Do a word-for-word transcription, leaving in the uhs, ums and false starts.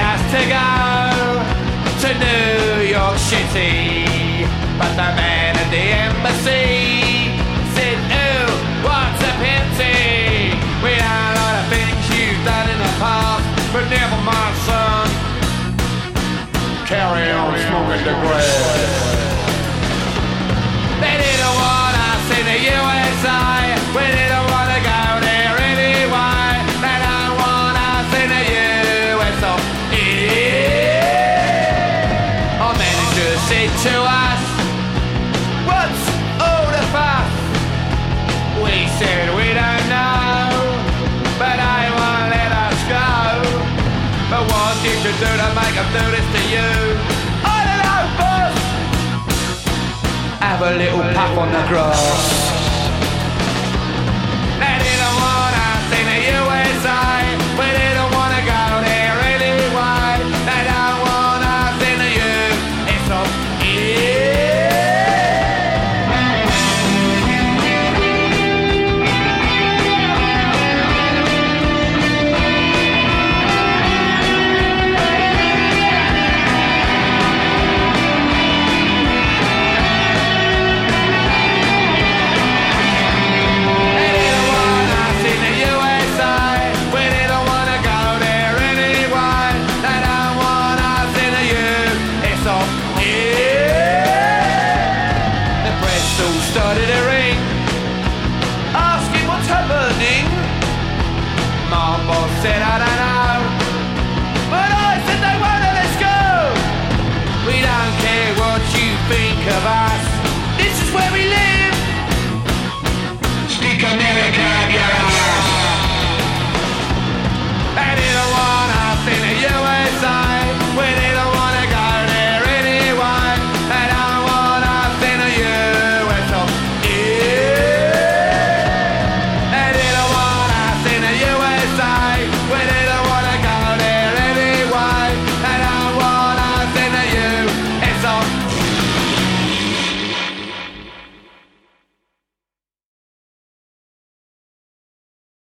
us to go to New York City, but the man at the embassy said, "Oh, what's a pity? We know a lot of things you've done in the past, but never mind, son. Carry on smoking the grass." They didn't want us in the U S A. We didn't want to go there anyway. They don't want us in the U S A. Our manager said to us, "What's all the fuss?" We said we don't know, but they won't let us go. But what you should do to make them do this to you, I don't know, boss. Have a little puff on the grass.